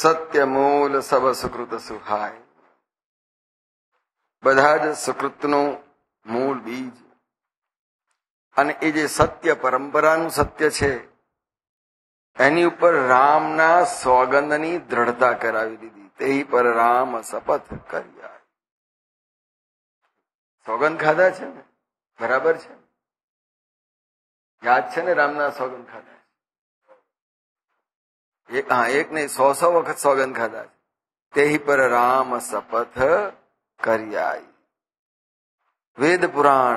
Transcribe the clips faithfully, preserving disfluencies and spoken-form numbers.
સત્ય મૂલ સબ સુકૃત સુહાય. બધા જ સુકૃતનું મૂળ બીજ અને એ જે સત્ય પરંપરાનું સત્ય છે એની ઉપર રામના સોગંદની દ્રઢતા કરાવી દીધી. તે પર રામ શપથ કર્યા. સોગંદ ખાધા છે ને, બરાબર છે, યાદ છે ને, રામના સોગંદ ખાધા છે. એક હા એક નહીં, સો સો વખત સોગંદ ખાધા છે. તે પર રામ શપથ કર્યા. વેદ પુરાણ,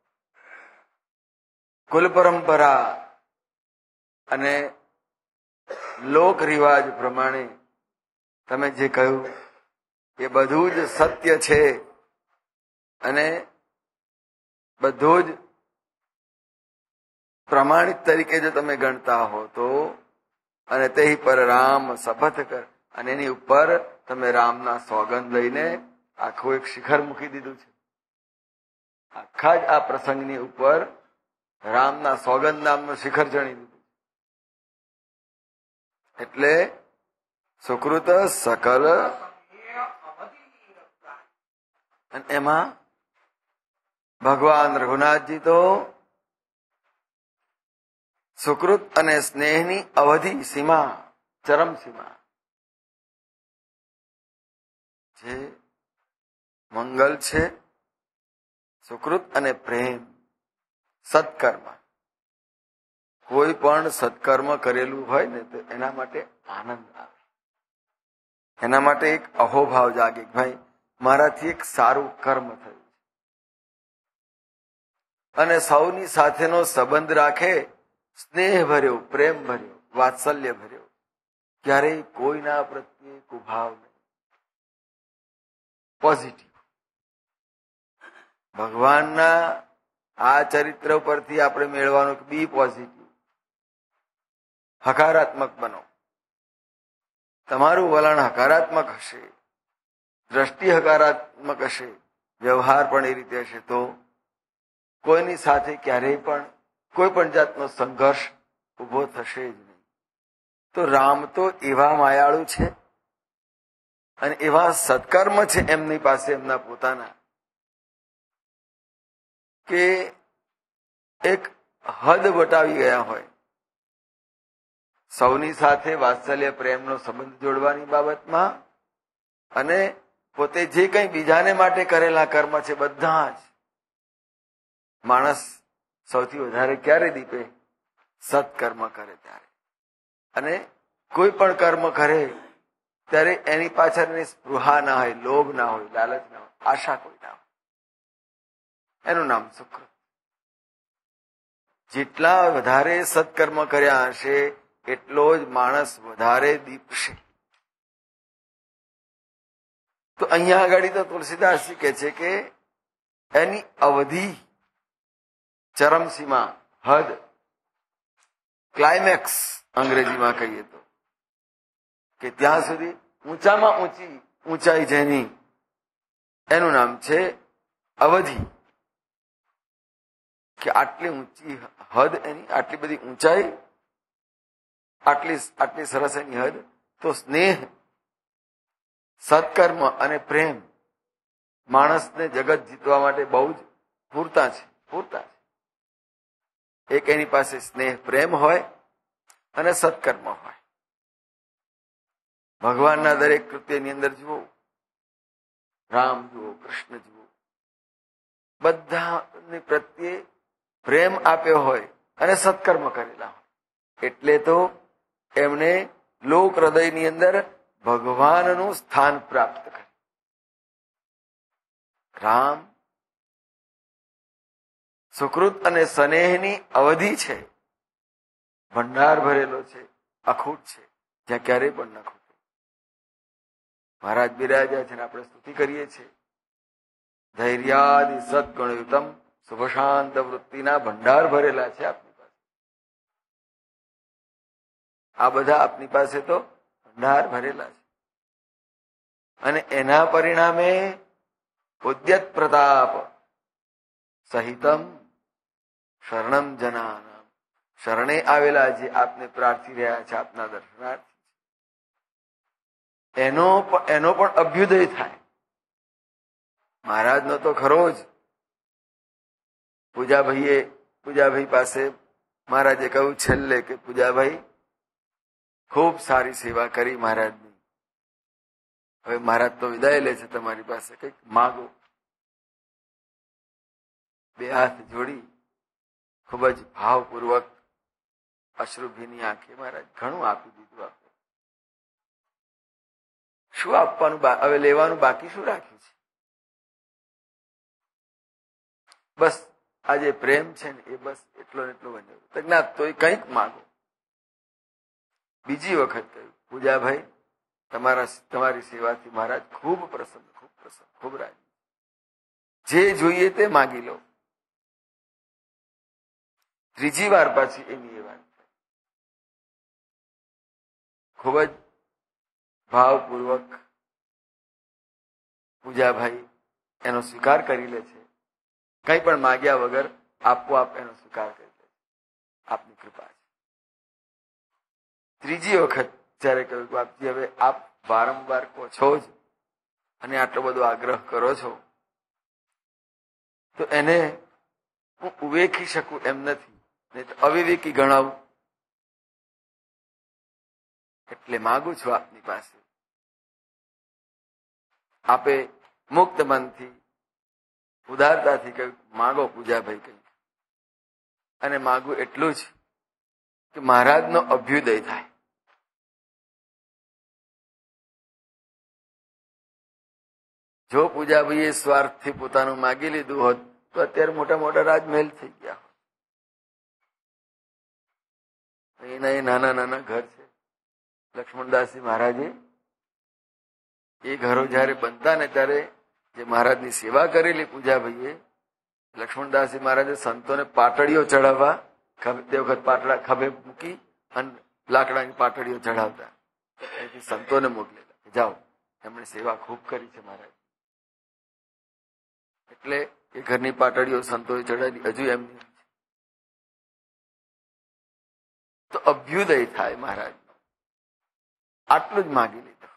કુલ પરંપરા અને લોક રિવાજ પ્રમાણે તમે જે કહ્યું એ બધું જ સત્ય છે અને બધું જ પ્રમાણિત તરીકે જો તમે ગણતા હો તો, અને તે પર રામ શપથ કર, અને એની ઉપર તમે રામના સોગંદ લઈને આખું એક શિખર મૂકી દીધું છે. આખા જ આ પ્રસંગની ઉપર રામના સોગંદ નામનું શિખર ચણી દીધું. એટલે સુકૃત સકલ, અને એમાં ભગવાન રઘુનાથજી તો સુકૃત અને સ્નેહની અવધિ સીમા, ચરમ સીમા, જે મંગલ છે, સુકૃત અને પ્રેમ, સત્કર્મ. કોઈ પણ સત્કર્મ કરેલું હોય ને તો એના માટે આનંદ આવે, એના માટે એક અહોભાવ જાગે, ભાઈ મારાથી એક સારું કર્મ થયું છે. અને સૌની સાથેનો સંબંધ રાખે, સ્નેહ ભર્યો, પ્રેમ ભર્યો, વાત્સલ્ય ભર્યો, ક્યારેય કોઈના પ્રત્યે કુભાવ નહીં, પોઝિટિવ. ભગવાનના આ ચરિત્ર પરથી આપણે મેળવાનું બી પોઝિટિવ, હકારાત્મક બનો. તમારું વલણ હકારાત્મક હશે, દ્રષ્ટિ હકારાત્મક હશે, વ્યવહાર પણ એ રીતે હશે, તો કોઈની સાથે ક્યારેય પણ કોઈ પણ જાતનો સંઘર્ષ ઉભો થશે જ નહીં. તો રામ તો એવા માયાળુ છે અને એવા સત્કર્મ છે એમની પાસે, એમના પોતાના, કે એક હદ વટાવી ગયા હોય. સૌની સાથે વાત્સલ્ય પ્રેમનો સંબંધ જોડવાની બાબતમાં, અને પોતે જે કંઈ બીજાને માટે કરેલા કર્મ છે બધા જ. માણસ સૌથી વધારે ક્યારે દીપે? સત્કર્મ કરે ત્યારે. અને કોઈ પણ કર્મ કરે ત્યારે એની પાછળ એની સ્પૃહા ના હોય, લોભ ના હોય, લાલચ ના હોય, આશા કોઈ ના હોય. એનું નામ સુકૃત. જેટલા વધારે સત્કર્મ કર્યા હશે એટલો જ માણસ વધારે દીપશે. તો અહીંયા આગળ તો તુલસીદાસજી કહે છે કે એની અવધિ, ચરમસીમા, હદ, ક્લાઇમેક્સ અંગ્રેજીમાં કહીએ તો, કે ત્યાં સુધી ઊંચામાં ઊંચી ઊંચાઈ જેની, એનું નામ છે અવધિ. કે આટલી ઊંચી હદ એની, આટલી બધી ઊંચાઈ, આટલી આટલી સરસ એની હદ. તો સ્નેહ, સત્કર્મ અને પ્રેમ માણસને જગત જીતવા માટે બહુ જ પૂરતા છે, પૂરતા છે. એક એની પાસે સ્નેહ પ્રેમ હોય અને સત્કર્મ હોય. ભગવાનના દરેક કૃત્યની અંદર જુઓ, રામ જુઓ, કૃષ્ણ જુઓ, બધાની પ્રત્યે પ્રેમ આપ્યો હોય અને સત્કર્મ કરેલા હોય. એટલે તો એમને લોક હૃદયની અંદર ભગવાનનું સ્થાન પ્રાપ્ત કર્યું. રામ સુકૃત અને સ્નેહની અવધિ છે, ભંડાર ભરેલો છે, અખૂટ છે, જ્યાં ક્યારેય પણ ન ખૂટે. મહારાજ બિરાજ્યા છે ને આપણે સ્તુતિ કરીએ છીએ. ધૈર્યાદિ સદગુણયુતમ શુભશાંત વૃત્તિના ભંડાર ભરેલા છે આપની પાસે. આ બધા આપની પાસે તો ભંડાર ભરેલા છે. અને એના પરિણામે ઉદ્યત પ્રતાપ સહિતમ શરણમ જનાનામ, શરણે આવેલા જે આપને પ્રાર્થી રહ્યા છે, આપના દર્શનાર્થી, એનો એનો પણ અભ્યુદય થાય. મહારાજનો તો ખરો જ. પૂજાભાઈએ પૂજાભાઈ પાસે મહારાજે કહ્યું છેલ્લે કે પૂજાભાઈ ખૂબ સારી સેવા કરી મહારાજની, હવે મહારાજ તો વિદાય લે છે, તમારી પાસે કંઈક માગો. બે હાથ જોડી ખૂબ જ ભાવપૂર્વક અશ્રુભીની આંખે મહારાજ ઘણું આપી દીધું. આપણે શું આપવાનું, હવે લેવાનું બાકી શું રાખ્યું છે? બસ આ જે પ્રેમ છે ને એ બસ એટલો ને એટલો બન્યો. ના તો એ કંઈક માગો. બીજી વખત કહ્યું પૂજાભાઈ તમારા તમારી સેવાથી મહારાજ ખૂબ પ્રસન્ન, ખૂબ પ્રસન્ન, ખૂબ રાજી, જે જોઈએ તે માગી લો. ત્રીજી વાર પાછી એની એ વાત ખૂબ જ ભાવપૂર્વક પૂજાભાઈ એનો સ્વીકાર કરી લે છે. કંઈ પણ માગ્યા વગર આપોઆપ એનો સ્વીકાર કરી લે છે. આપની કૃપા છે. ત્રીજી વખત જયારે કહ્યું બાપજી હવે આપ વારંવાર કહો છો જ અને આટલો બધો આગ્રહ કરો છો તો એને હું ઉવેખી શકું એમ નથી, નહીં તો અવિવેકી ગણાવું. એટલે માગું છું આપની પાસે. આપે મુક્ત મનથી ઉદારતાથી કહ્યું માગો પૂજાભાઈ કંઈક. અને માગું એટલું જ કે મહારાજનો અભ્યુદય થાય. જો પૂજાભાઈએ સ્વાર્થથી પોતાનું માગી લીધું હોત તો અત્યારે મોટા મોટા રાજમહેલ થઈ ગયા હોત. એના એ નાના નાના ઘર છે. લક્ષ્મણદાસજી મહારાજે એ ઘરો જયારે બનતા ને ત્યારે જે મહારાજની સેવા કરેલી પૂજાભાઈએ, લક્ષ્મણદાસજી મહારાજે સંતોને પાટડીઓ ચડાવવા તે વખત પાટડા ખભે મૂકી અને લાકડાની પાટડીઓ ચડાવતા. એથી સંતોને મોકલેલા કે જાઓ, એમણે સેવા ખૂબ કરી છે મહારાજ. એટલે એ ઘરની પાટડીઓ સંતોએ ચડાવી હજુ એમની. તો અભ્યુદય થાય મહારાજ. આટલું જ માગી લીધું.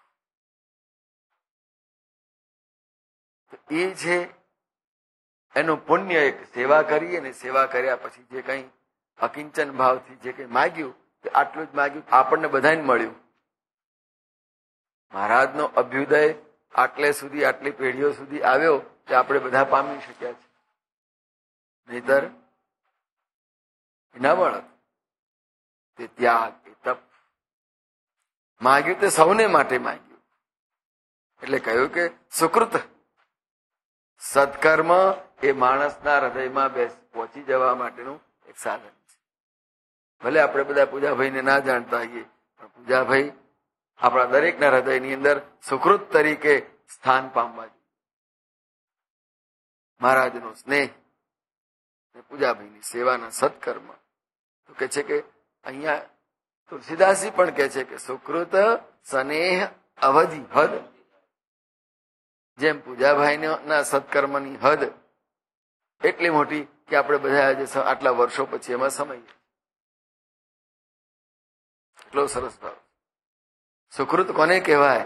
એ છે એનું પુણ્ય. એક સેવા કરી અને સેવા કર્યા પછી જે કઈ અકિંચન ભાવથી જે કઈ માગ્યું તે આટલું જ માગ્યું, આપણને બધાને મળ્યું. મહારાજનો અભ્યુદય આટલે સુધી આટલી પેઢીઓ સુધી આવ્યો તે આપણે બધા પામી શક્યા છે. નહીતર ના મળત. તે ત્યાગ, એ તપ માગ્યું તે સૌને માટે માગ્યું. એટલે કહ્યું કે સુકૃત સત્કર્મ એ માણસના હૃદયમાં બેસ પહોંચી જવા માટેનું એક સાધન છે. ભલે આપણે બધા પૂજાભાઈને ના જાણતા હોઈએ, પણ પૂજાભાઈ આપણા દરેકના હૃદયની અંદર સુકૃત તરીકે સ્થાન પામવા જોઈએ. મહારાજનો સ્નેહ, પૂજાભાઈની સેવાના સત્કર્મ તો કે છે કે અહીંયા તુલસીદાસજી પણ કહે છે કે સુકૃત સ્નેહ અવધિ હદ. જેમ પૂજાભાઈના સત્કર્મની હદ એટલી મોટી કે આપણે બધા આજે આટલા વર્ષો પછી એમાં સમય. એટલો સરસ ભાવ. સુકૃત કોને કહેવાય?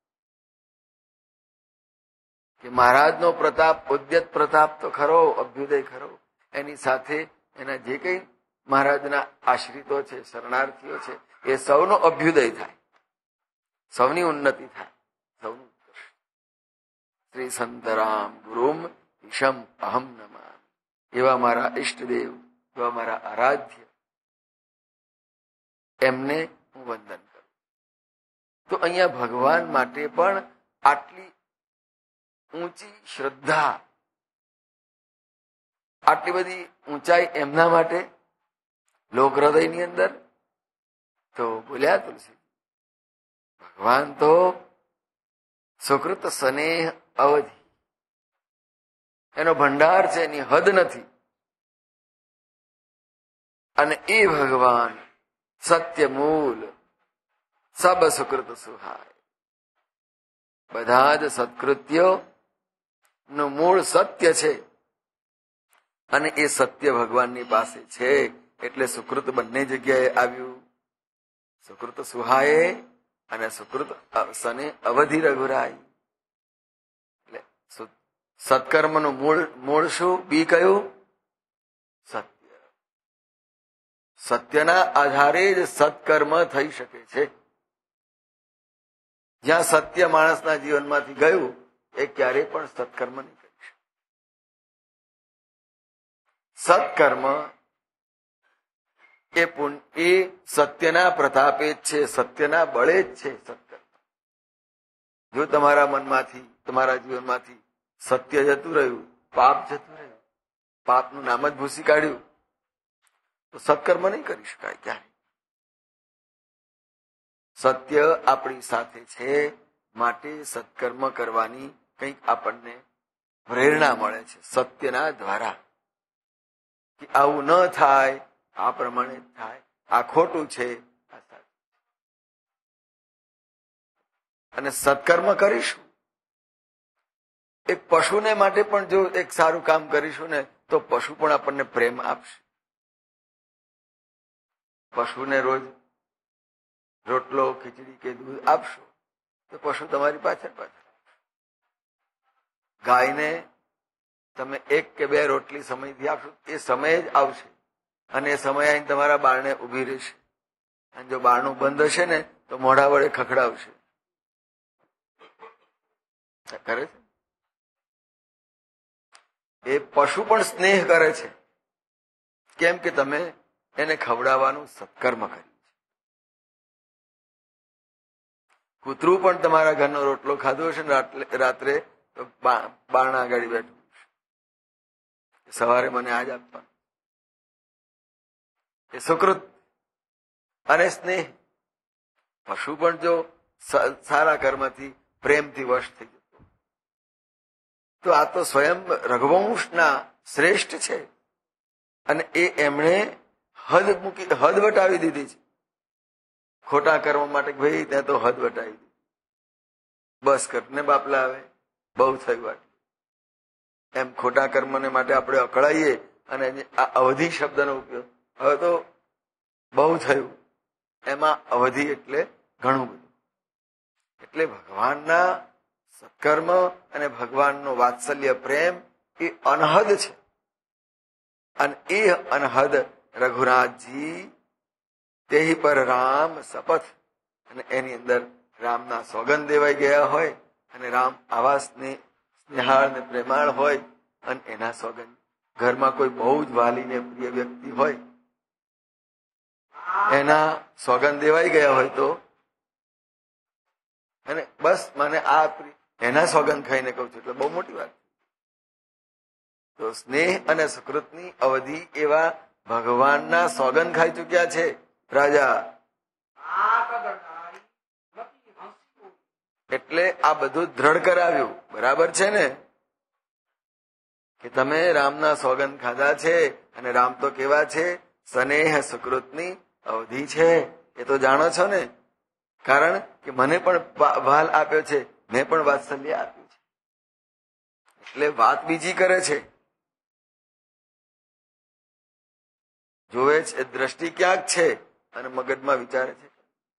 કે મહારાજનો પ્રતાપ, ઉદ્યત પ્રતાપ તો ખરો, અભ્યુદય ખરો, એની સાથે એના જે કઈ મહારાજના આશ્રિતો છે, શરણાર્થીઓ છે, એ સૌનો અભ્યુદય થાય, સૌની ઉન્નતિ થાય, સૌનું. શ્રી સંતરામ ગુરુમ ઈશમ અહમ નમામિ. એવા મારા ઈષ્ટદેવ, એવા મારા આરાધ્ય, એમને હું વંદન કરું. તો અહીંયા ભગવાન માટે પણ આટલી ઊંચી શ્રદ્ધા, આટલી બધી ઊંચાઈ એમના માટે લોક હૃદયની અંદર. તો બોલ્યા તુલસી, ભગવાન તો સુકૃત સ્નેહ અવધિ, એનો ભંડાર છે, એની હદ નથી. અને એ ભગવાન સત્ય મૂલ સબ સુકૃત સુહાય. બધા જ સત્કૃત્યો નું મૂળ સત્ય છે અને એ સત્ય ભગવાનની પાસે છે. એટલે સુકૃત બંને જગ્યાએ આવ્યું. સુકૃત સુહાય અને સુકૃત સને અવધિ રઘુરાય. એટલે સત્કર્મનું મૂળ મૂળ શું? બી કયું? સત્ય. સત્યના આધારે જ સત્કર્મ થઈ શકે છે. જ્યાં સત્ય માણસના જીવનમાંથી ગયું એ ક્યારેય પણ સત્કર્મ નહીં કરી શકે. સત્કર્મ એ એ સત્યના પ્રતાપે જ છે, સત્યના બળે જ છે સત્કર્મ. જો તમારા મનમાંથી, તમારા જીવનમાંથી સત્ય જતું રહ્યું, પાપ જતું રહ્યું, પાપનું નામ જ ભૂસી કાઢ્યું, તો સત્કર્મ નહીં કરી શકાય ક્યારે. સત્ય આપણી સાથે છે, માટે સત્કર્મ કરવાની કંઈક આપણને પ્રેરણા મળે છે સત્યના દ્વારા, કે આવું ન થાય, આ પ્રમાણે થાય, આ ખોટું છે, આ સાચું. અને સત્કર્મ કરીશું. એક પશુને માટે પણ જો એક સારું કામ કરીશું ને તો પશુ પણ આપણને પ્રેમ આપશે. પશુને રોજ રોટલો, ખીચડી કે દૂધ આપશો તો પશુ તમારી પાછળ પાછળ. ગાયને તમે એક કે બે રોટલી સમયથી આપશો, એ સમય જ આવશે અને એ સમય આવીને તમારા બારણે ઉભી રહેશે. અને જો બારણું બંધ હશે ને તો મોઢા વડે ખખડાવશે. કરે છે એ પશુ પણ સ્નેહ કરે છે. કેમ કે તમે એને ખવડાવવાનું સત્કર્મ કર્યું છે. કૂતરું પણ તમારા ઘરનો રોટલો ખાધો હશે ને રાત્રે તો બારણા આગળ બેઠું સવારે મને આજ આપવાનું. એ સુકૃત અને સ્નેહ. પશુ પણ જો સારા કર્મથી પ્રેમથી વશ થઈ જતો તો આ તો સ્વયં રઘુવંશના શ્રેષ્ઠ છે. અને એ એમણે હદ મૂકી, હદ વટાવી દીધી છે ખોટા કર્મ માટે. ભાઈ ત્યાં તો હદ વટાવી દીધી, બસ કરને બાપલા આવે, બહુ થયું વાત. એમ ખોટા કર્મને માટે આપણે અકળાઈએ અને આ અવધિ શબ્દનો ઉપયોગ, હવે તો બહુ થયું, એમાં અવધિ એટલે ઘણું બધું. એટલે ભગવાનના સત્કર્મ અને ભગવાનનો વાત્સલ્ય પ્રેમ એ અનહદ છે. અને એ અનહદ રઘુનાથજી તેહી પર રામ શપથ, અને એની અંદર રામના સોગંદ દેવાઈ ગયા હોય અને રામ આવા સ્નેહ સ્નેહાળ ને પ્રેમાળ હોય અને એના સોગંદ. ઘરમાં કોઈ બહુ જ વાલી ને પ્રિય વ્યક્તિ હોય, એના સોગંદ દેવાઈ ગયા હોય તો અને બસ મને આ એના સોગંદ ખાઈને કહું છું એટલે બહુ મોટી વાત. તો સ્નેહ અને સુકૃતની અવધિ એવા ભગવાનના સોગંદ ખાઈ ચુક્યા છે રાજા. એટલે આ બધું દ્રઢ કરાવ્યું. બરાબર છે ને કે તમે રામના સોગંદ ખાધા છે અને રામ તો કેવા છે? સ્નેહ સુકૃતની અવધિ છે. એ તો જાણો છો ને, કારણ કે મને પણ ભાલ આપ્યો છે, મેં પણ વાત્સલ્ય આપ્યું છે. એટલે વાત બીજી કરે છે, જોવે છે, દ્રષ્ટિ ક્યાંક છે અને મગજમાં વિચારે છે.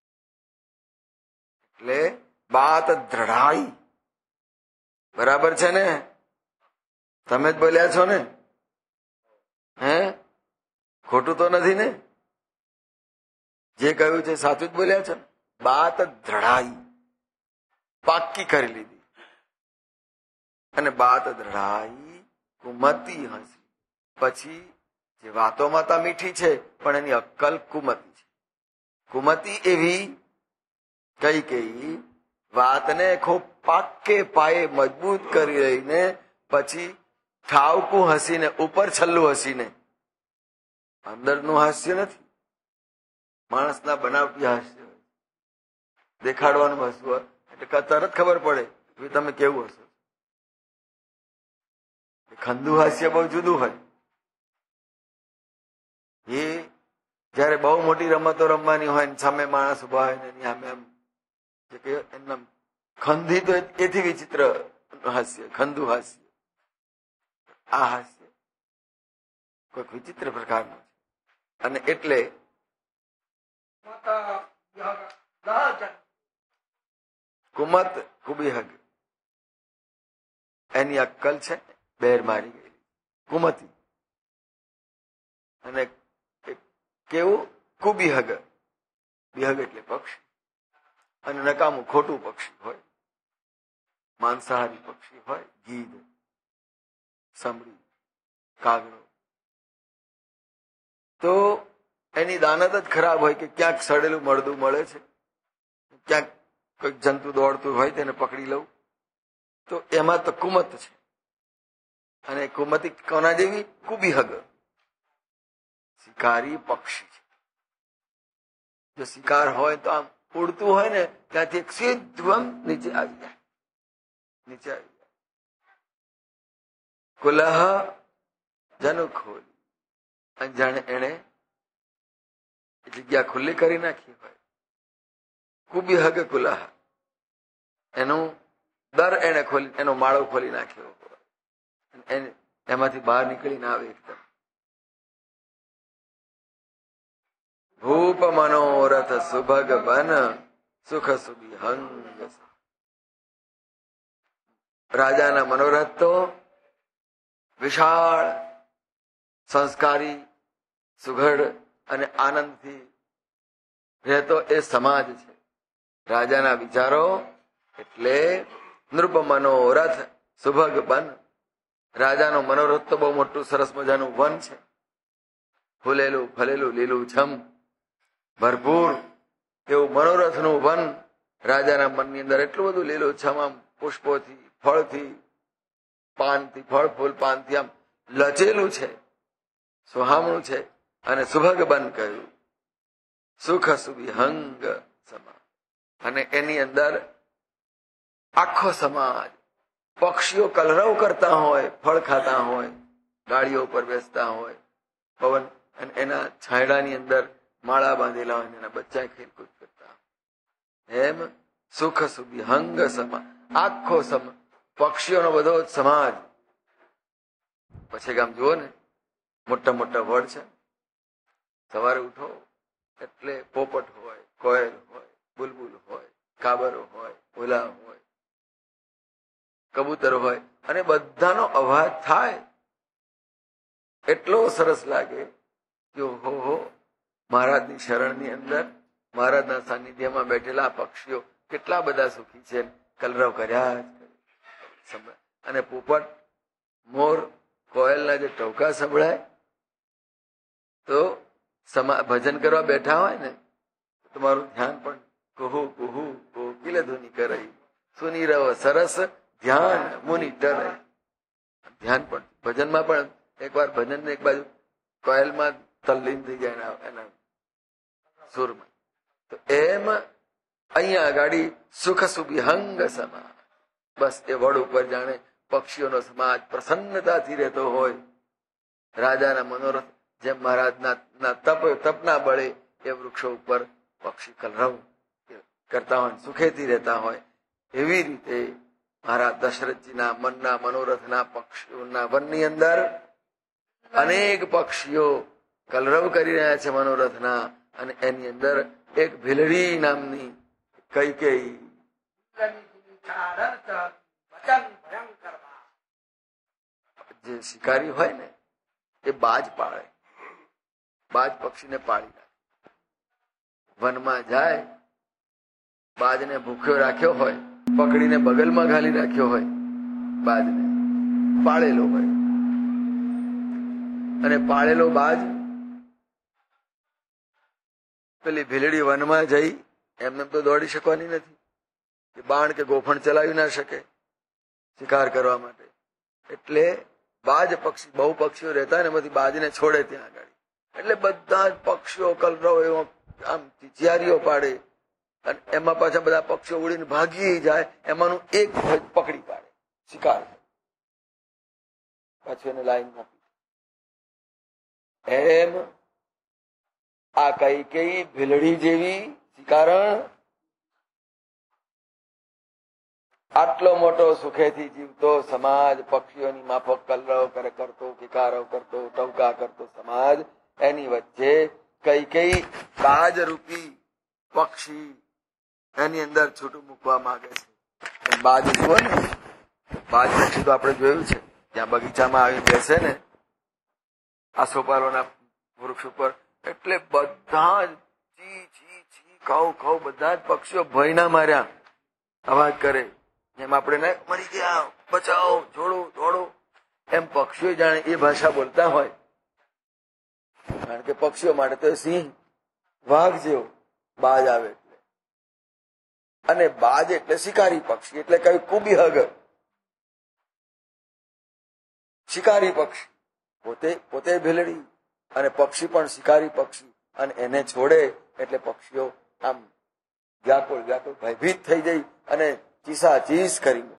એટલે બાત દ્રઢાઈ. બરાબર છે ને? તમે જ બોલ્યા છો ને? હે, ખોટું તો નથી ને? જે કહ્યું છે સાચું જ બોલ્યા છો. બાત દ્રઢાઈ, પાક્કી કરી લીધી. અને બાત દ્રઢાઈ કુમતી હસી. પછી જે વાતોમાં તો મીઠી છે પણ એની અક્કલ કુમતી છે. કુમતી એવી કઈ કઈ વાતને ખૂબ પાકે પાયે મજબૂત કરી રહીને પછી ઠાવકું હસીને, ઉપર છલ્લું હસીને, અંદરનું હાસ્ય નથી, માણસના બનાવટી હાસ્ય, દેખાડવાનું હસવું એટલે તરત ખબર પડે કે તમે કેવું હશો. ખંદુ હાસ્ય બહુ જુદું હોય. એ જયારે બહુ મોટી રમતો રમવાની હોય ને સામે માણસ ઉભા હોય ને એની સામે એમ એમના ખંદી, તો એથી વિચિત્ર હાસ્ય, ખંદુ હાસ્ય. આ હાસ્ય કોઈક વિચિત્ર પ્રકારનું છે. અને એટલે કુમત કુબી હગ, એની અક્કલ છે બેર મારી ગયેલી કુમતી. અને કેવું કુબિહગ, બિહગ એટલે પક્ષી, અને નકામું ખોટું પક્ષી હોય, માંસાહારી પક્ષી હોય, ગીધ, સમડી, કાગડો, તો એની દાનત જ ખરાબ હોય કે ક્યાંક સડેલું મળદું મળે છે, ક્યાંક કોઈક જંતુ દોડતું હોય તેને પકડી લઉં, તો એમાં તો કુમત છે. અને કુમતી કોના જેવી? કુબિહગ, શિકારી પક્ષી છે. જો શિકાર હોય તો આમ ઉડતું હોય ને ત્યાંથી એક સીધું આમ નીચે આવી જાય, નીચે આવી જાય. કુલહ જનુ ખોલી, અને જાણે એને જગ્યા ખુલ્લી કરી નાખી હોય. કુબિહગ કુલહ, એનું દર એને ખોલી, એનો માળો ખોલી નાખ્યો હોય, એમાંથી બહાર નીકળીને આવે એકદમ. ભૂપ મનોરથ સુભગ બન સુખ સુબિહંગ. રાજાના મનોરથ તો વિશાળ, સંસ્કારી, સુઘડ અને આનંદથી રહેતો એ સમાજ છે. રાજાના વિચારો એટલે નૃપ મનોરથ સુભગ બન. રાજાનો મનોરથ તો બહુ મોટું સરસ મજાનું વન છે, ફૂલેલું ફલેલું લીલું છમ ભરપૂર એવું મનોરથનું વન. રાજાના મનની અંદર એટલું બધું લીલું છમ, આમ પુષ્પોથી, ફળથી, પાનથી, ફળ ફૂલ પાનથી આમ લચેલું છે, સુહામણું છે. અને સુભગ બન કહ્યું, સુખ સુવિહંગ સમાજ. અને એની અંદર આખો સમાજ, પક્ષીઓ કલરવ કરતા હોય, ફળ ખાતા હોય, ગાડીઓ પર બેસતા હોય, પવન અને એના છાંયડાની અંદર માળા બાંધેલા હોય, એના બચ્ચા ખેલકૂદ કરતા. એમ સુખ સુવિહંગ સમાજ, આખો સમ પક્ષીઓનો બધો સમાજ. પછી ગામ જુઓ ને, મોટા મોટા વડ છે, સવારે ઉઠો એટલે પોપટ હોય, કોયલ હોય, બુલબુલ હોય, કાબરો હોય, ભૂલા હોય, કબૂતર હોય, અને બધાનો અવાજ થાય એટલો સરસ લાગે કે હો હો, મહારાજની શરણની અંદર, મહારાજના સાનિધ્યમાં બેઠેલા પક્ષીઓ કેટલા બધા સુખી છે, કલરવ કર્યા જ કરે. અને પોપટ, મોર, કોયલના જે ટવકા સંભળાય તો સમા ભજન કરવા બેઠા હોય ને, તમારું ધ્યાન પણ કુહુ કુહુ કોકિલ ધુની કરાઈ, સુની રવ સરસ ધ્યાન મુનિ ટરે. ધ્યાન પણ ભજનમાં પણ એકવાર ભજન એક બાજુ કોયલમાં તલ્લીન થઈ જાય એના સુરમાં. તો એમ અહીંયા આગાડી સુખ સુવિહંગ સમાજ. બસ એ વડ ઉપર જાણે પક્ષીઓનો સમાજ પ્રસન્નતાથી રહેતો હોય. રાજાના મનોરથ જેમ મહારાજના તપ તપના બળે એ વૃક્ષો ઉપર પક્ષી કલરવ કરતા હોય, સુખેથી રહેતા હોય, એવી રીતે મહારાજ દશરથજીના મનના મનોરથના પક્ષીઓના વનની અંદર અનેક પક્ષીઓ કલરવ કરી રહ્યા છે મનોરથના. અને એની અંદર એક ભીલડી નામની કૈકેયી, જે શિકારી હોય ને એ બાજ પાળે, બાજ પક્ષીને પાળી નાખે. વનમાં જાય, બાજને ભૂખ્યો રાખ્યો હોય, પકડીને બગલમાં ઘાલી રાખ્યો હોય, બાજને પાળેલો હોય, અને પાળેલો બાજ પેલી ભીલડી વનમાં જઈ એમને તો દોડી શકવાની નથી, કે બાણ કે ગોફણ ચલાવી ના શકે શિકાર કરવા માટે. એટલે બાજ પક્ષી, બહુ પક્ષીઓ રહેતા ને એમાંથી બાજને છોડે ત્યાં આગળ. એટલે બધા જ પક્ષીઓ કલરવ એવો આમ ચિચિયારીઓ પાડે, અને એમાં પાછા બધા પક્ષીઓ ઉડીને ભાગી જાય, એમાંનું એક પકડી પાડે શિકાર, પાછું એને લાઈન આપી. એમ આ કઈ કઈ ભીલડી જેવી શિકારણ આટલો મોટો સુખેથી જીવતો સમાજ, પક્ષીઓની માફક કલરવ કરે કરતો, કિકારવ કરતો, ટવકા કરતો સમાજ, એની વચ્ચે કઈ કઈ બાજ રૂપી પક્ષી એની અંદર છૂટું મૂકવા માંગે છે. બાજ જુઓ ને, બાજ પક્ષી તો આપણે જોયું છે, ત્યાં બગીચામાં આવી બેસે ને આસોપાલોના વૃક્ષ ઉપર, એટલે બધા જ ચી ચી ચી ખાવ ખાવ બધા જ પક્ષીઓ ભયના માર્યા અવાજ કરે. જેમ આપણે ને મરી ગયા, બચાવો, છોડો, દોડો, એમ પક્ષીઓ જાણે એ ભાષા બોલતા હોય. કારણ કે પક્ષીઓ માટે તો સિંહ વાઘ જેવો બાજ આવે એટલે. અને બાજ એટલે શિકારી પક્ષી, એટલે કઈ કુબીહગ શિકારી પક્ષી, પોતે પોતે ભેલડી અને પક્ષી પણ શિકારી પક્ષી. અને એને છોડે એટલે પક્ષીઓ આમ વ્યાકુળ વ્યાકુળ ભયભીત થઈ જઈ અને ચીસા ચીસ કરી.